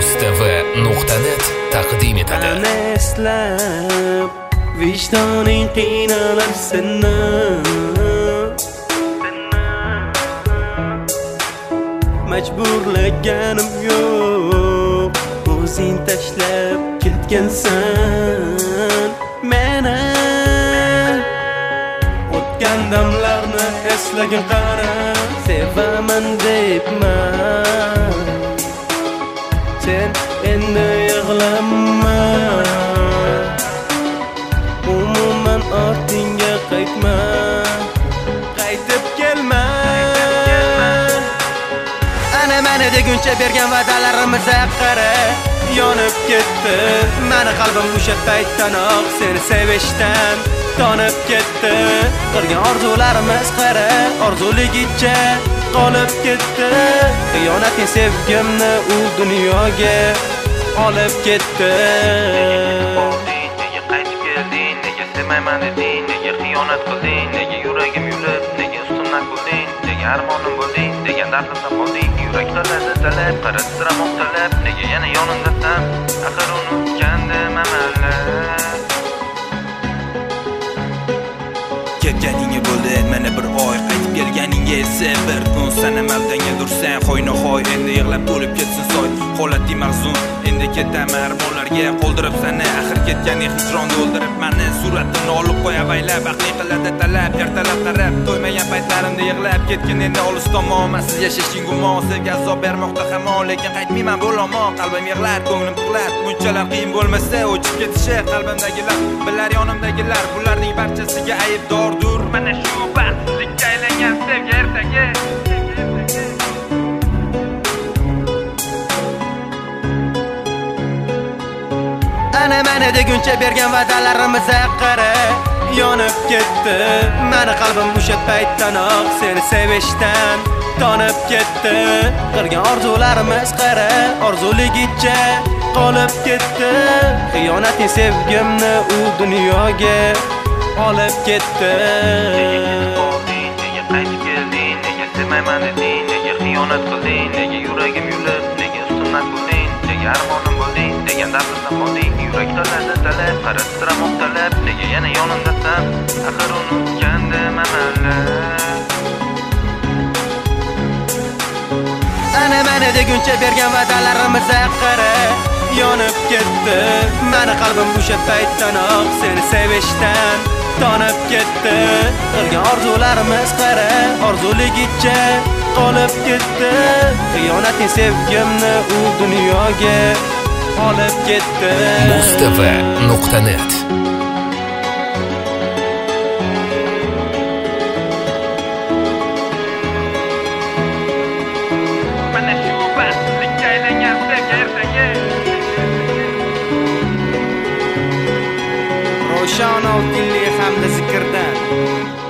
mustv.net taqdim etadi. Ana eslab vicdoning qiynalar seni, majburlaganim yo'q, o'zing tashlab ketgansan meni. O'tgan damlarni eslagin qara, sevaman debman, sen endi yig'lama, umuman ortingga qaytma, qaytib kelma. Ana mana deguncha bergan va'dalarimizga qara, yonib ketdi meni qalbim o'sha paytdanoq seni sevishdan tonib ketdi. Qilgan orzularimiz qara, orzuligicha qolib ketdi. Xiyonating sevgimni u dunyoga olib ketdi. Nega qaytib kelding, nega sevmayman deding, nega xiyonat qilding, nega yuragim yulib, nega ustimdan kulding, nega armonim bo'lding, degan dardimda qolding. Yurak talab qarasiramoq talab, nega yana yonimdasan, axir unutgandim amallab. Ketganingga bo'ldi mana bir oy, qaytib kelganingga esa bir kun. Sana maldanga dursang qo'ynoqoy, endi yig'lab to'lib ketsin soy. Holating mahzun, endi ketaman armonlarga qoldirib seni. Axir ketganing hijronda o'ldirib meni. Suratini olib qo'yavaylab, aqli qiladi talab, ertalab qarab to'ymagan paytlarimda yig'lab ketgin endi olis tomonman. Siz yashashing gumon, sevgi azob bermoqda hamon, lekin qaytmayman bo'laman. Qalbim yig'lar, ko'nglim tiqlar, bunchalar qiyin bo'lmasa o'chib ketishi qalbimdagilar, bilar yonimdagilar, bularning barchasiga aybdordir. Mana shu baxtsizlikka aylangan sevgi ertagi. Ana mana deguncha bergan va'dalarimizga qara, yonib ketdi meni qalbim o'sha paytdanoq seni sevishdan tonib ketdi. Qilgan orzularimiz qara, orzuligicha qolib ketdi. Xiyonating sevgimni u dunyoga olib ketdi. Nega qaytib kelding, nega sevmayman deding, nega xiyonat qilding, nega yuragim yulib, nega ustimdan kulding, nega armonim bo'lding, degan dardimda qolding. Yurak talab qarasiramoq talab, nega yana yonimdasan, axir unutgandim amallab. Ana mana deguncha bergan va'dalarimizga qara, yonib ketdi meni qalbim o'sha paytdanoq seni sevishdan tonib ketdi. Qilgan orzularimiz qara, orzuligicha qolib ketdi. Xiyonating sevgimni u dunyoga olib ketdi. mustv.net Mana shu baxtsizlikka aylangan sevgi ertagi. Ravshan oltinli hamda zikrdan